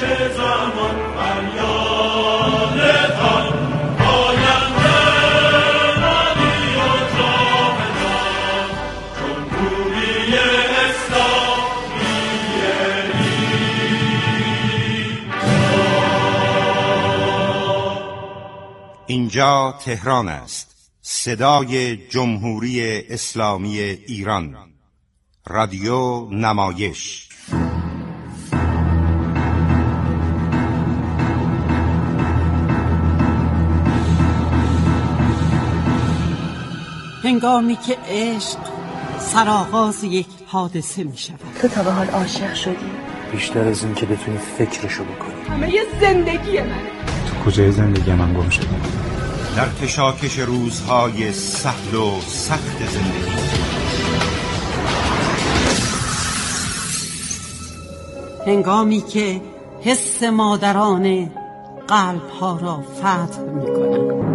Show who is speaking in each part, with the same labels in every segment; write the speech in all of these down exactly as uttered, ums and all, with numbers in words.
Speaker 1: زمان فریاد تن آینده مالی و جاودان جمهوری اسلامی ایران.
Speaker 2: اینجا تهران است، صدای جمهوری اسلامی ایران. رادیو نمایش.
Speaker 3: هنگامی که عشق سرآغاز یک حادثه می شود.
Speaker 4: تو تا به حال عاشق شدی؟
Speaker 5: بیشتر از این که بتونی فکرشو بکنی.
Speaker 4: همه یه زندگی منه.
Speaker 5: تو کجای زندگی من گم شدی؟
Speaker 2: در کشاکش روزهای سهل و سخت زندگی.
Speaker 3: هنگامی که حس مادرانه قلب‌ها را فتح می‌کند.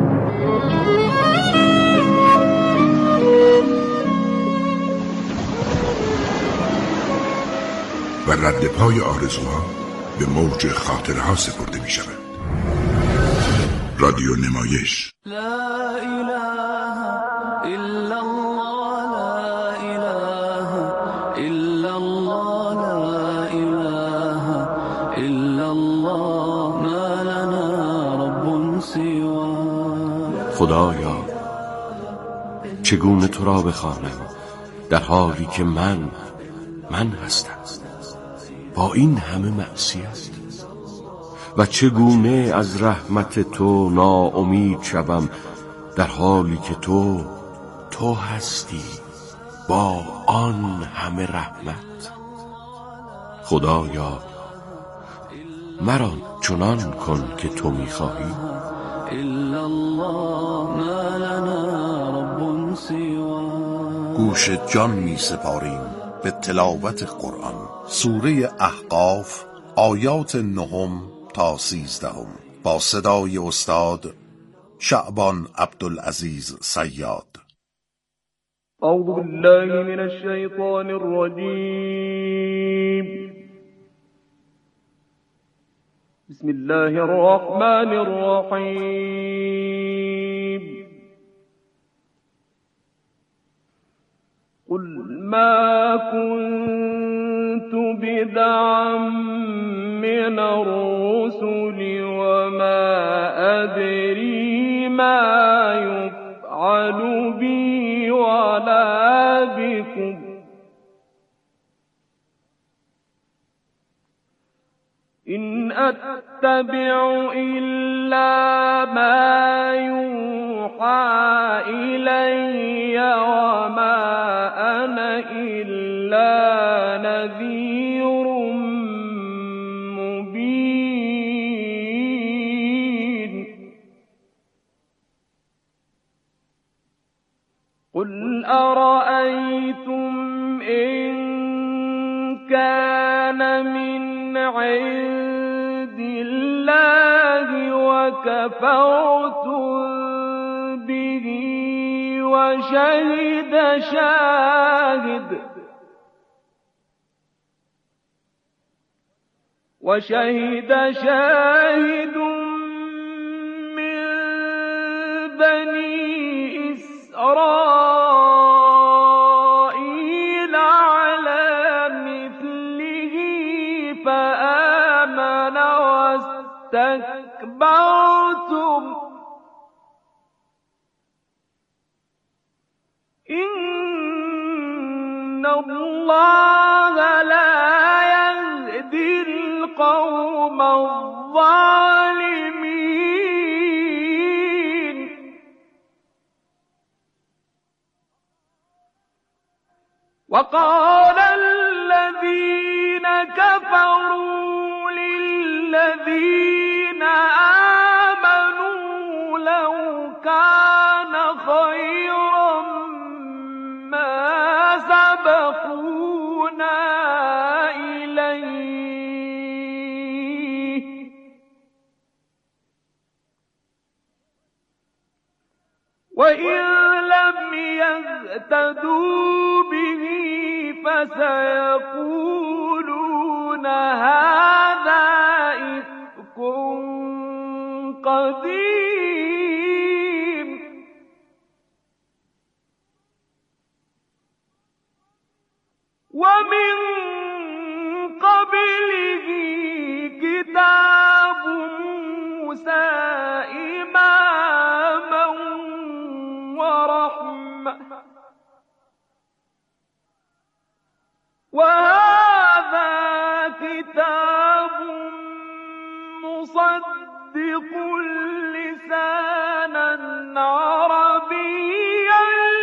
Speaker 6: و رد پای آرزوها به موج خاطرها سپرده می شود. رادیو نمایش.
Speaker 1: لا اله الا الله، لا اله الا الله، لا اله الا الله، ما لنا رب سواه.
Speaker 7: خدایا چگونه تو را بخوانم در حالی که من من هستم با این همه معصیت، و چگونه از رحمت تو ناامید شوم در حالی که تو تو هستی با آن همه رحمت. خدایا مرا چنان کن که تو می‌خواهی.
Speaker 8: گوش جان می سپاریم به تلاوت قرآن. سوره احقاف آیات نهم تا سیزدهم با صدای استاد شعبان عبدالعزیز صیاد.
Speaker 9: اعوذ بالله من الشیطان الرجیم. بسم الله الرحمن الرحیم. قل ما كنت بدعا من الرسل وما أدري ما يفعل بي ولا بكم إن أتبع إلا ما يوحى إلي وما أنا إلا نذير مبين. قل أرأيتم إن كان من عند الله وكفرتم به وشهد شاهد وشهد شاهد من بني إسرائيل على مثله فآمن واستكبرتم إن الله لا يهدي القوم الظالمين. وقال الذين كفروا للذين آمنوا لو كان خيرا ما سبقونا إليه وإن لم يهتدوا به فسيقولون هذا يسبقوا لسانا عربيا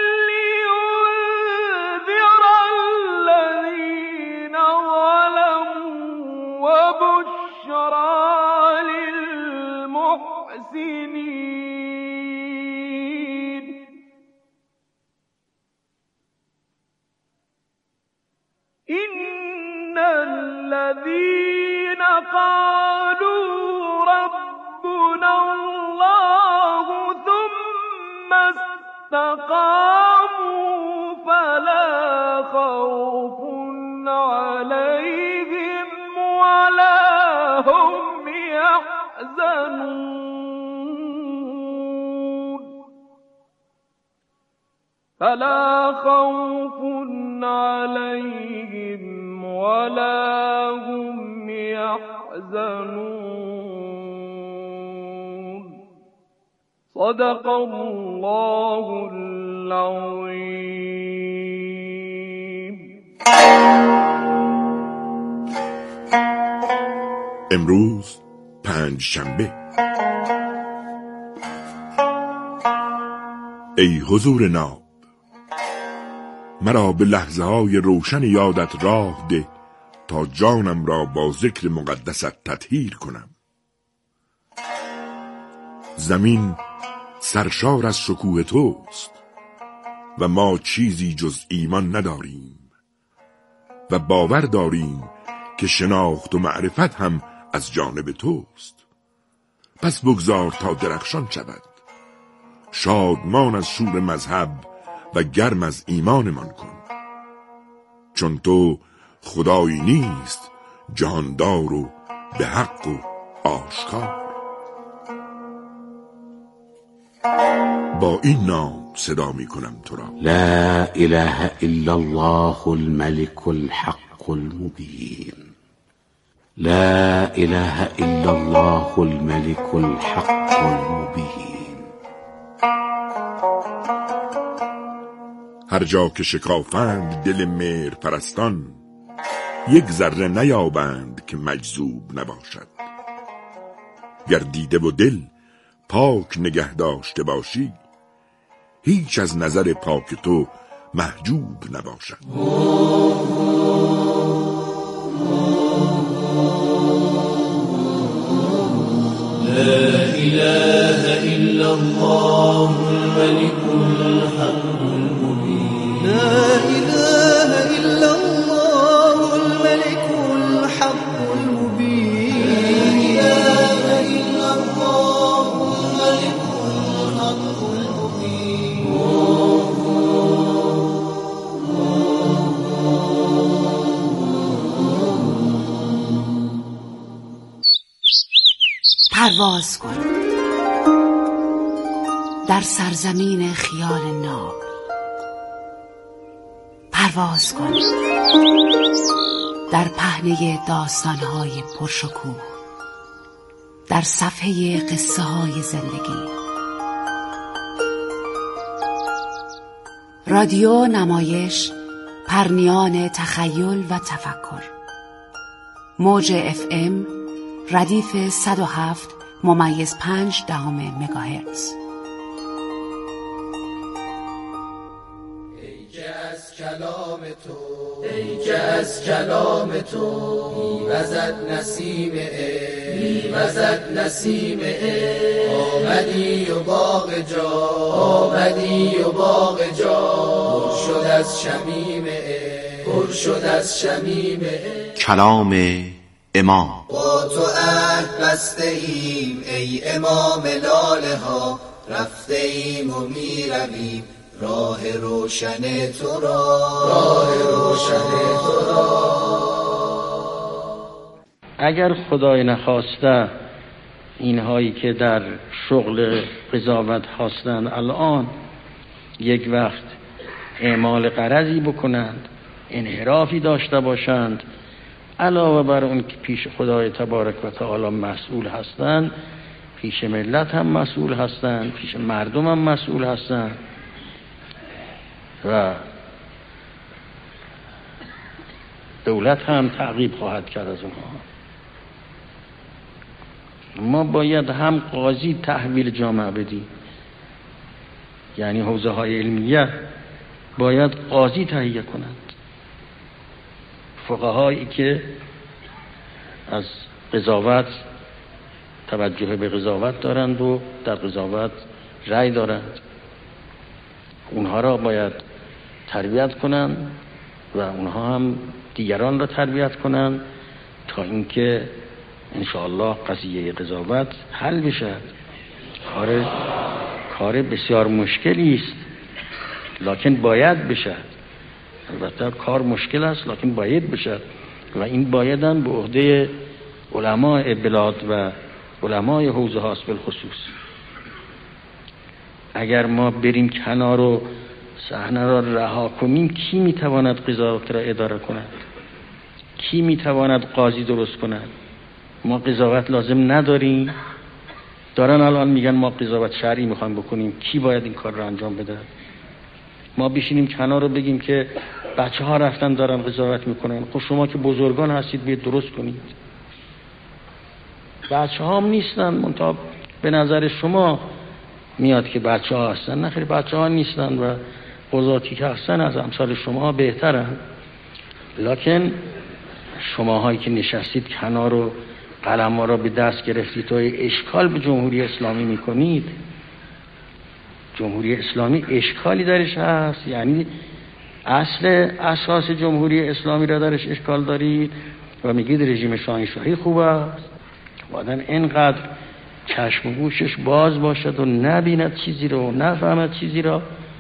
Speaker 9: لينذر الذين ظلموا وبشرى للمحسنين. إن الذين قالوا ربنا الله ثم استقاموا فلا خوف عليهم ولا هم يحزنون فلا خوف عليهم ولا هم يحزنون. صدق الله العظيم.
Speaker 6: امروز پنج شنبه. ای حضور ناب، مرا به لحظه های روشن یادت راه ده تا جانم را با ذکر مقدست تطهیر کنم. زمین سرشار از شکوه توست و ما چیزی جز ایمان نداریم و باور داریم که شناخت و معرفت هم از جانب توست. پس بگذار تا درخشان شود، شادمان از شور مذهب و گرم از ایمانمان کن، چون تو خدایی نیست جهاندار و به حق و آشکار. با این نام صدا می کنم تو را:
Speaker 10: لا اله الا الله الملك الحق المبين. لا اله الا الله الملك الحق المبين.
Speaker 6: هر جا که شکافند دل مهر پرستان، یک ذره نیابند که مجذوب نباشد. گر دیده و دل پاک نگه داشته باشی، هیچ از نظر پاک تو محجوب نباشد.
Speaker 1: لا إله إلا الله الملك الحق المبين. لا إله إلا الله الملك الحق المبين. لا إله إلا الله الملك الحق المبين.
Speaker 3: پرواز کن در سرزمین خیال ناب. پرواز کن در پهنه داستان‌های پرشکوه، در صفحه قصه های زندگی. رادیو نمایش، پرنیان تخیل و تفکر. موج اف ام ردیف صد و هفت ممیز پنج دهم مگاهرتز.
Speaker 1: ای که از کلام تو، ای که از کلام تو میوزد نسیم عشق، میوزد نسیم عشق. آمدی و باغ جا، آمدی و باغ جا پر شد از شمیم عشق، پر شد از شمیم عشق.
Speaker 2: کلام امام.
Speaker 1: با تو عهد بسته ایم ای امام لاله ها، رفته ایم و می رویم راه روشن تو را، راه روشن تو را.
Speaker 11: اگر خدای نخواسته اینهایی که در شغل قضاوت هستند الان یک وقت اعمال غرضی بکنند، انحرافی داشته باشند، علاوه بر اون که پیش خدای تبارک و تعالی مسئول هستند، پیش ملت هم مسئول هستند، پیش مردم هم مسئول هستند و دولت هم تعقیب خواهد کرد از اونها. ما باید هم قاضی تحویل جامعه بدیم، یعنی حوزه های علمیه باید قاضی تهیه کنند، فقهایی که از قضاوت توجه به قضاوت دارند و در قضاوت رأی دارند، اونها را باید تربیت کنند و اونها هم دیگران را تربیت کنند تا اینکه انشاءالله قضیه قضاوت حل بشه. کار کار بسیار مشکلی است لکن باید بشه. البته کار مشکل است لکن باید بشه و این باید هم به عهده علماء بلاد و علماء حوزه هاست بالخصوص. اگر ما بریم کنار و صحنه را رها کنیم، کی میتواند قضاوت را اداره کند؟ کی میتواند قاضی درست کند؟ ما قضاوت لازم نداریم. دارن الان میگن ما قضاوت شرعی میخوایم بکنیم، کی باید این کار را انجام بده؟ ما بشینیم کنار رو بگیم که بچه ها رفتن دارن قضاوت میکنن. خب شما که بزرگان هستید بیاید درست کنید. بچه ها هم نیستن، منتها به نظر شما میاد که بچه ها هستن. نه خیلی بچه ها نیستن و قضاتی که هستن از امثال شما بهترن. لکن شما هایی که نشستید کنار و قلم ها را به دست گرفتید و اشکال به جمهوری اسلامی میکنید، جمهوری اسلامی اشکالی درش هست، یعنی اصل اساس جمهوری اسلامی را درش اشکال دارید و میگید رژیم شاهنشاهی خوب است. آدم اینقدر چشم و گوشش باز باشد و نبیند چیزی را و نفهمد چیزی را.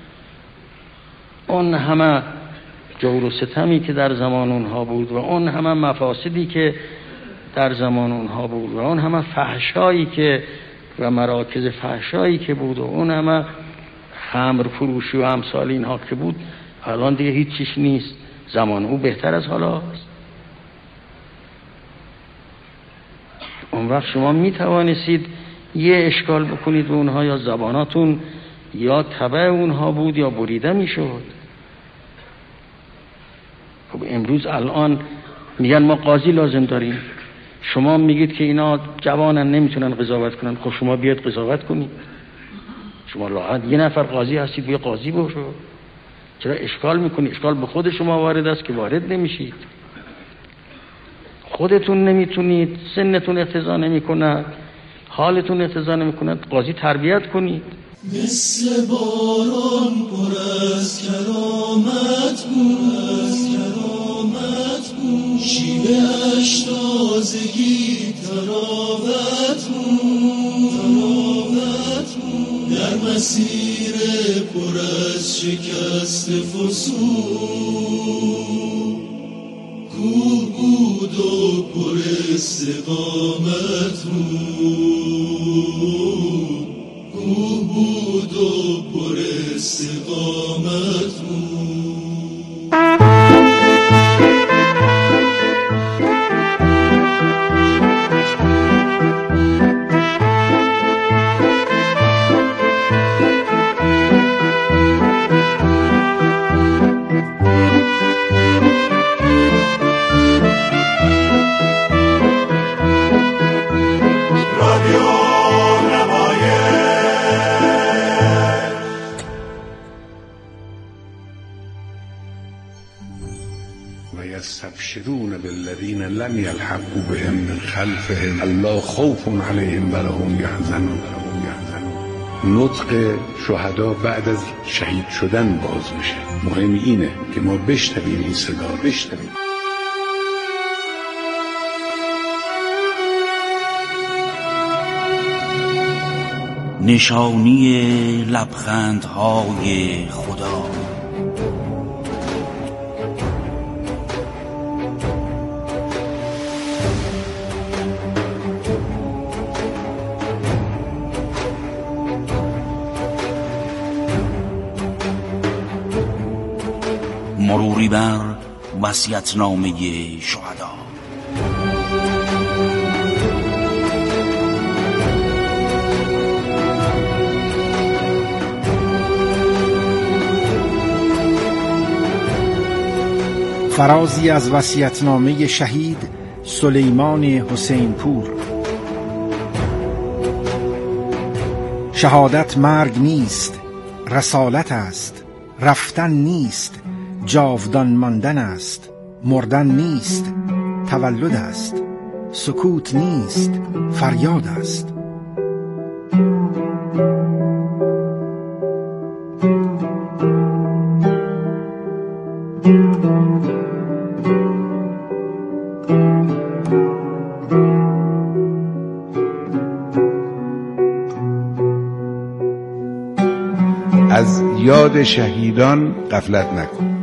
Speaker 11: اون همه جور و ستمی که در زمان اونها بود و اون همه مفاسدی که در زمان اونها بود و اون همه فحشایی که و مراکز فحشایی که بود و اون همه خمر فروشی و امثال اینها که بود، الان دیگه هیچ چیز نیست. زمان او بهتر از حالا است. اون وقت شما می توانستید یه اشکال بکنید به اونها، یا زباناتون یا تبع اونها بود یا بریده می شد. خب امروز الان میگن ما قاضی لازم داریم، شما میگید که اینا جوانن نمیتونن قضاوت کنن. خب شما بیاد قضاوت کنید. شما راحت یه نفر قاضی هستید، بیا قاضی بشو. چرا اشکال میکنید؟ اشکال به خود شما وارد است که وارد نمیشید. خودتون نمیتونید، سنتون اقتضا نمیکنه، حالتون اقتضا نمیکنه، قاضی تربیت کنید.
Speaker 1: مثل باران پر از کرامت بود، از کرامت بود، شیوه اش تازگی تراوت بود، تراوت بود، در مسیر پر از شکست فسون، کوه بود و پر استقامت بود، کوه بود و پر استقامت بود.
Speaker 12: يستبشرون بالذين لم يلحقوا بهم من خلفهم الا خوف عليهم ولا هم يحزنون. نطق شهدا بعد از شهید شدن باز میشه. مهم اینه که ما بشنویم این صدا، بشنویم.
Speaker 13: نشانی لبخندهای خدا. مروری بر وصیت‌نامه شهدا.
Speaker 14: فرازی از وصیت‌نامه شهید سلیمان حسین پور. شهادت مرگ نیست، رسالت است. رفتن نیست، جاودان ماندن است. مردن نیست، تولد است. سکوت نیست، فریاد است.
Speaker 12: از یاد شهیدان غفلت نکن.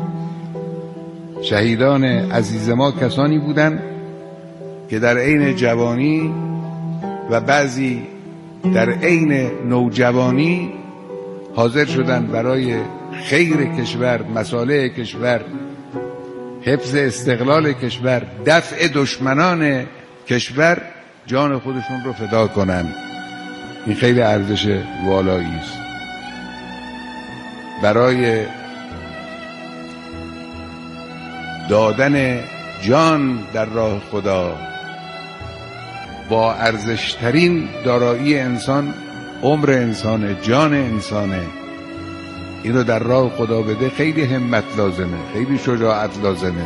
Speaker 12: شهیدان عزیز ما کسانی بودند که در عین جوانی و بعضی در عین نوجوانی حاضر شدند برای خیر کشور، مصالح کشور، حفظ استقلال کشور، دفع دشمنان کشور جان خودشون رو فدا کنند. این خیلی ارزش والایی است. برای دادن جان در راه خدا با ارزشترین دارایی انسان عمر انسانه، جان انسانه. این رو در راه خدا بده خیلی همت لازمه، خیلی شجاعت لازمه.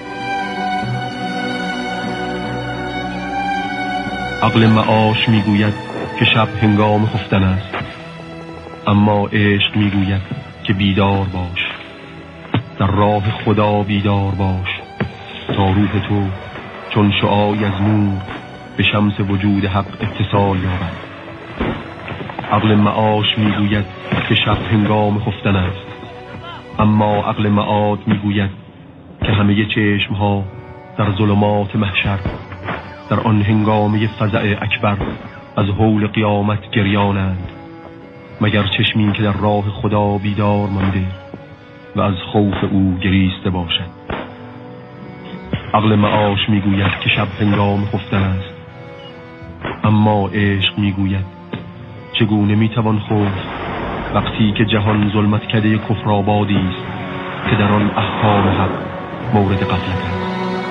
Speaker 15: عقل معاش میگوید که شب هنگام خفتن است، اما عشق میگوید که بیدار باش، در راه خدا بیدار باش تا روح تو چون شعاعی از نور به شمس وجود حق اتصال یابد. عقل معاش میگوید که شب هنگام خفتن است، اما عقل معاد میگوید که همه چشم ها در ظلمات محشر در آن هنگامه فزع اکبر از هول قیامت گریانند، مگر چشمی که در راه خدا بیدار مانده و از خوف او گریسته باشد. عقل معاش میگوید که شب هنگام خفتن است، اما عشق میگوید چگونه میتوان خفت وقتی که جهان ظلمتکده کفر آبادی است که در آن احکام حق مورد غفلت است.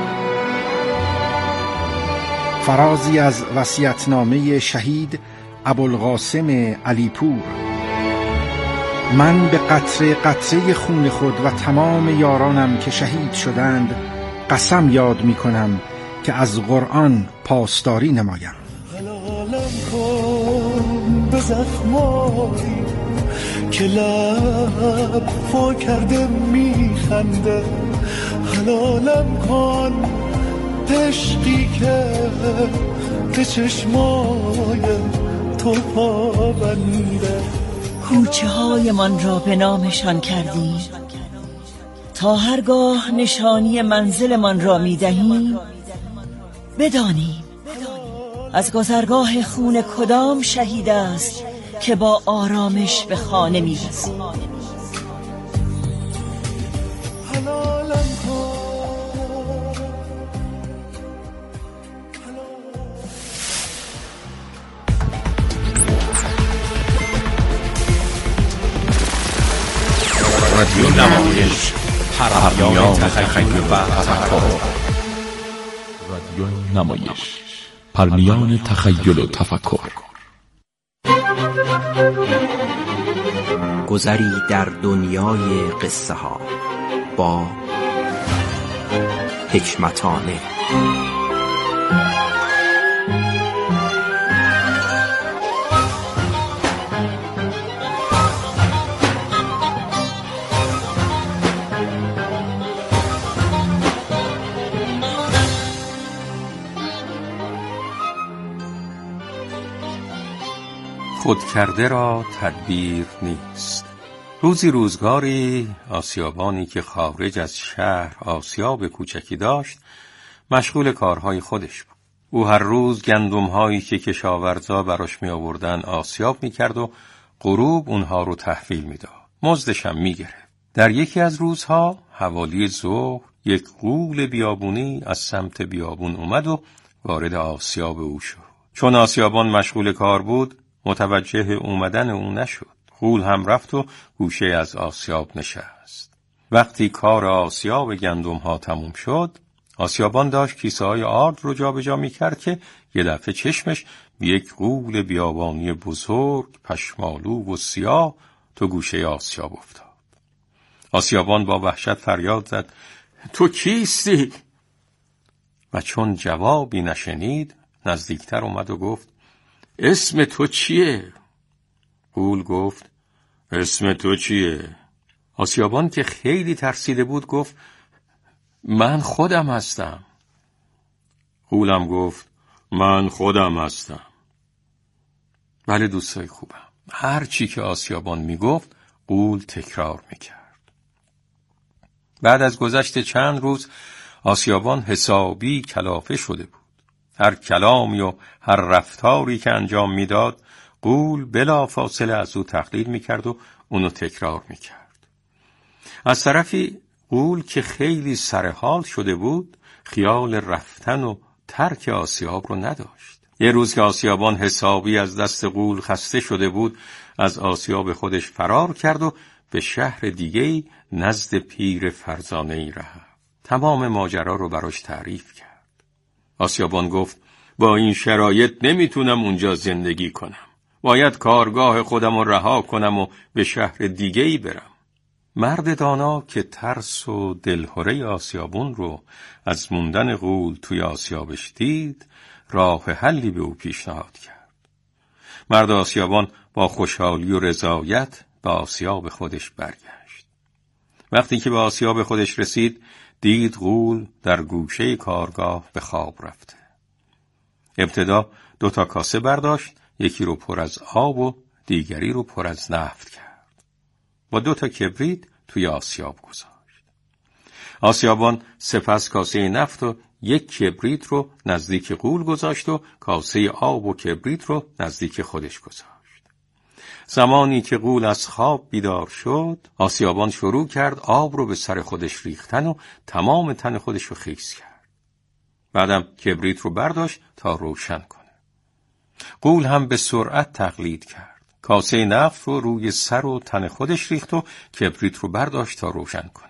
Speaker 14: فرازی از وصیت‌نامه شهید ابوالقاسم علیپور. من به قطره قطره خون خود و تمام یارانم که شهید شدند قسم یاد می کنم که از قرآن پاسداری نمایم.
Speaker 16: حلالم کن به زخمایی که لب فا کرده می خنده، حلالم کن عشقی که به چشمای تو پابنده.
Speaker 3: کوچه های من را به نامشان کردیم تا هرگاه نشانی منزل من را می دهیم بدانیم از گذرگاه خون کدام شهید است که با آرامش به خانه می رسیم.
Speaker 7: رادیو نمایش، پرهیان تخیل و تفکر.
Speaker 17: رادیو نمایش، پرمیان تخیل و تفکر.
Speaker 18: گذری در دنیای قصه ها با حکمتانه.
Speaker 19: خود کرده را تدبیر نیست. روزی روزگاری آسیابانی که خارج از شهر آسیاب کوچکی داشت مشغول کارهای خودش بود. او هر روز گندم‌هایی که کشاورزا براش می آوردن آسیاب می کرد و غروب اونها رو تحویل می داد. مزدش هم می گرفت. در یکی از روزها حوالی ظهر یک غول بیابونی از سمت بیابون اومد و وارد آسیاب او شد. چون آسیابان مشغول کار بود متوجه اومدن او نشد. غول هم رفت و گوشه از آسیاب نشست. وقتی کار آسیاب گندم ها تموم شد آسیابان داشت کیسه های آرد رو جا به جا می کرد که یه دفعه چشمش به یک غول بیابانی بزرگ، پشمالو و سیاه تو گوشه آسیاب افتاد. آسیابان با وحشت فریاد زد: تو کیستی؟ و چون جوابی نشنید نزدیکتر اومد و گفت: اسم تو چیه؟ غول گفت: اسم تو چیه؟ آسیابان که خیلی ترسیده بود گفت: من خودم هستم. غولم گفت: من خودم هستم. بله دوستای خوبم، هر چی که آسیابان میگفت غول تکرار میکرد. بعد از گذشت چند روز آسیابان حسابی کلافه شده بود. هر کلامی و هر رفتاری که انجام میداد غول بلا فاصله از او تقلید میکرد و اونو تکرار میکرد. از طرفی غول که خیلی سرحال شده بود خیال رفتن و ترک آسیاب رو نداشت. یه روز که آسیابان حسابی از دست غول خسته شده بود از آسیاب خودش فرار کرد و به شهر دیگه‌ای نزد پیر فرزانه‌ای رفت. تمام ماجرا رو براش تعریف کرد. آسیابان گفت: با این شرایط نمیتونم اونجا زندگی کنم. باید کارگاه خودم رو رها کنم و به شهر دیگه‌ای برم. مرد دانا که ترس و دلهره آسیابون رو از موندن غول توی آسیابش دید، راه حلی به او پیشنهاد کرد. مرد آسیابان با خوشحالی و رضایت به آسیاب خودش برگشت. وقتی که به آسیاب خودش رسید دید غول در گوشه کارگاه به خواب رفته. ابتدا دو تا کاسه برداشت، یکی رو پر از آب و دیگری رو پر از نفت کرد. با دو تا کبریت توی آسیاب گذاشت. آسیابان سپس کاسه نفت و یک کبریت رو نزدیک غول گذاشت و کاسه آب و کبریت رو نزدیک خودش گذاشت. زمانی که غول از خواب بیدار شد، آسیابان شروع کرد آب رو به سر خودش ریختن و تمام تن خودش رو خیس کرد. بعدم کبریت رو برداشت تا روشن کنه. غول هم به سرعت تقلید کرد. کاسه نفت رو روی سر و تن خودش ریخت و کبریت رو برداشت تا روشن کنه.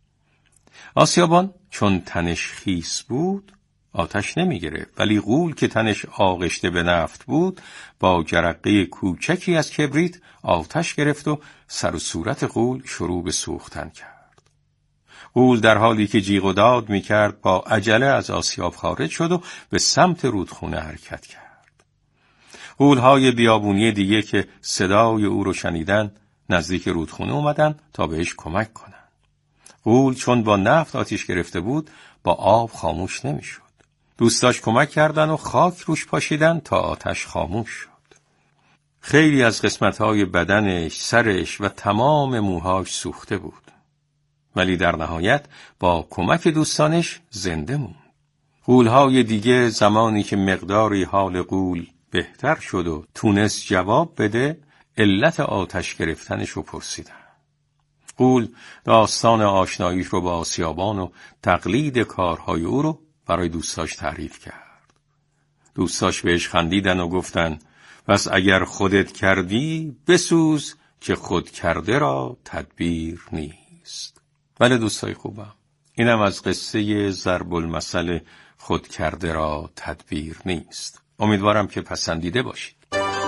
Speaker 19: آسیابان چون تنش خیس بود آتش نمی گرفت، ولی غول که تنش آغشته به نفت بود با جرقه کوچکی از کبریت آتش گرفت و سر و صورت غول شروع به سوختن کرد. غول در حالی که جیغ و داد می کرد با عجله از آسیاب خارج شد و به سمت رودخونه حرکت کرد. غول‌های بیابونی دیگه که صدای او رو شنیدن نزدیک رودخونه اومدن تا بهش کمک کنن. غول چون با نفت آتش گرفته بود با آب خاموش نمیشد. دوستاش کمک کردن و خاک روش پاشیدن تا آتش خاموش شد. خیلی از قسمت‌های بدنش، سرش و تمام موهاش سوخته بود. ولی در نهایت با کمک دوستانش زنده موند. غول‌های دیگه زمانی که مقداری حال غول بهتر شد و تونست جواب بده، علت آتش گرفتنش رو پرسیدن. غول داستان آشناییش رو با آسیابان و تقلید کارهای او رو برای دوستاش تعریف کرد. دوستاش بهش خندیدن و گفتن: پس اگر خودت کردی بسوز که خود کرده را تدبیر نیست. بله دوستای خوبم، اینم از قصه ضرب المثل خود کرده را تدبیر نیست. امیدوارم که پسندیده باشید.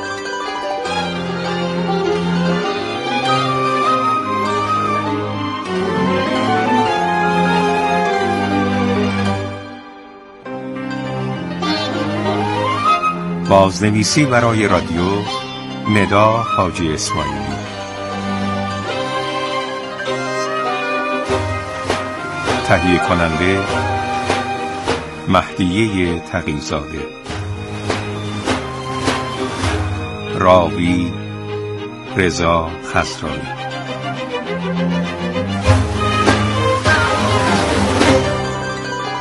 Speaker 19: بازنویسی برای رادیو ندا حاجی اسماعیلی، تهیه کننده مهدیه تقی‌زاده، راوی رضا خضرایی.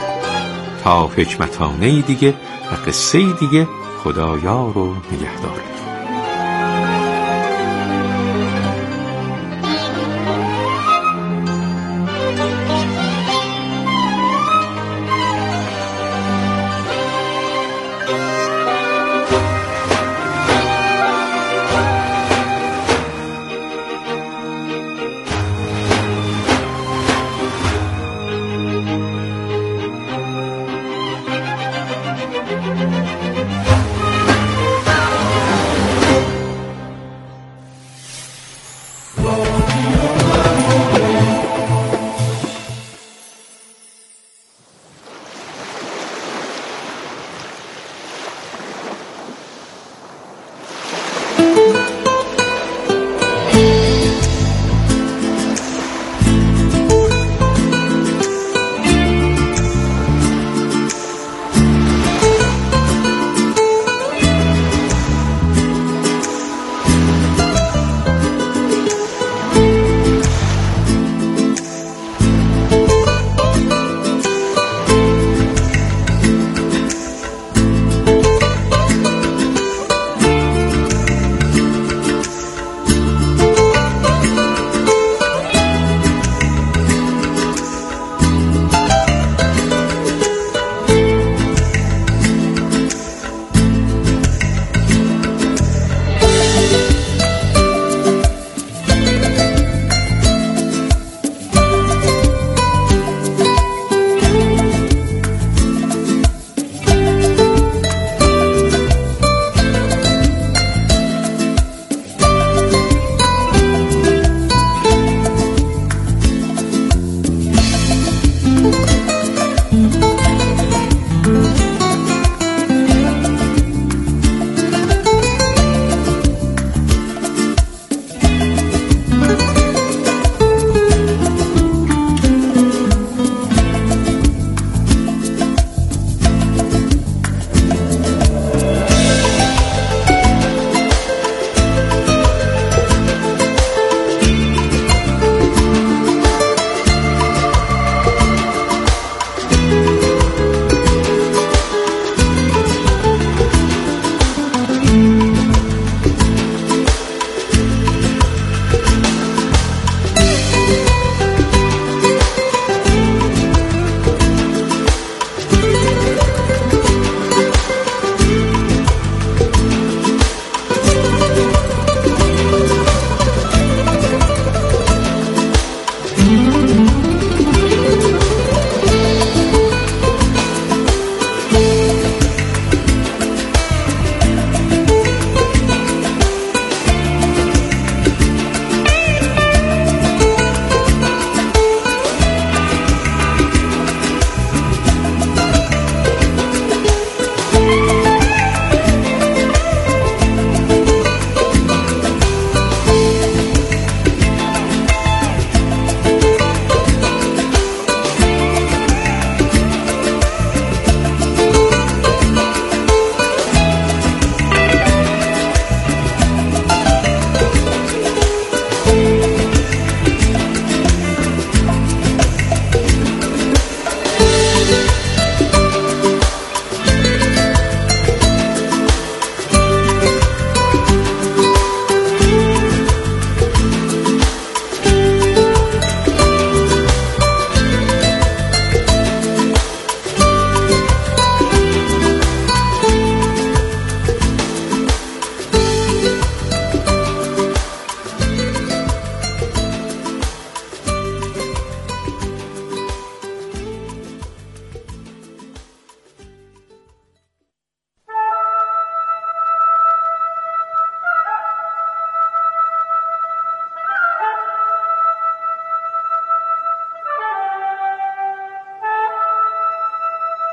Speaker 19: تا حکمتانه دیگه و قصه دیگه، خدایا رو نگهداره.